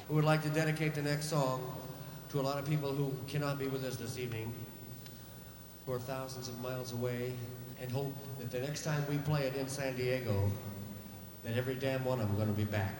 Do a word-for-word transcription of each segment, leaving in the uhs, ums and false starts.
We would like to dedicate the next song to a lot of people who cannot be with us this evening, who are thousands of miles away, and hope that the next time we play it in San Diego, that every damn one of them are going to be back.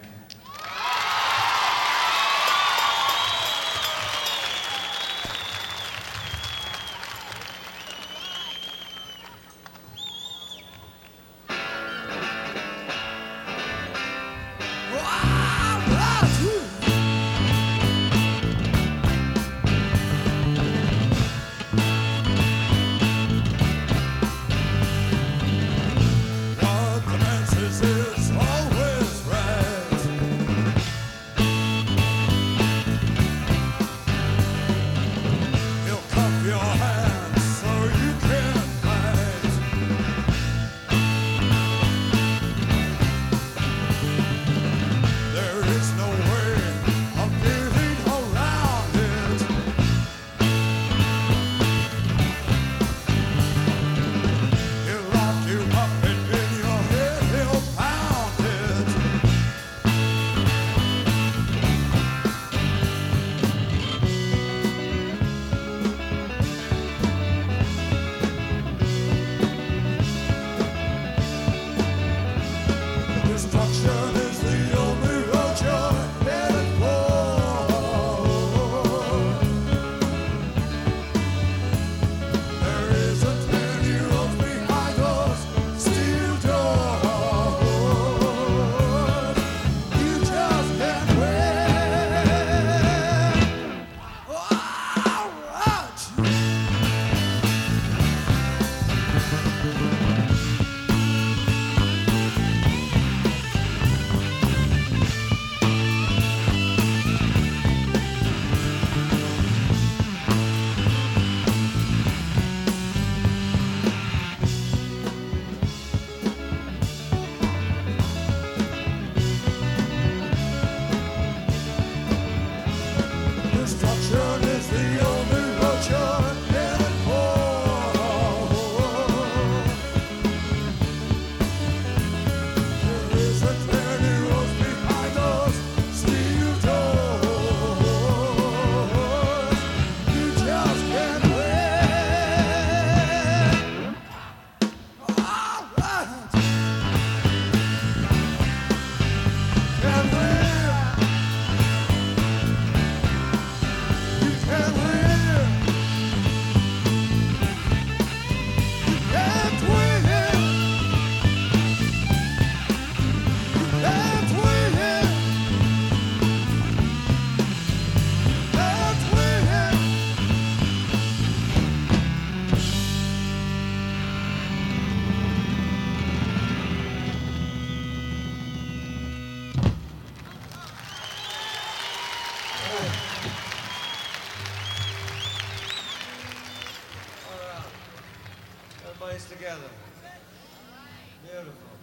Everybody's together. Beautiful.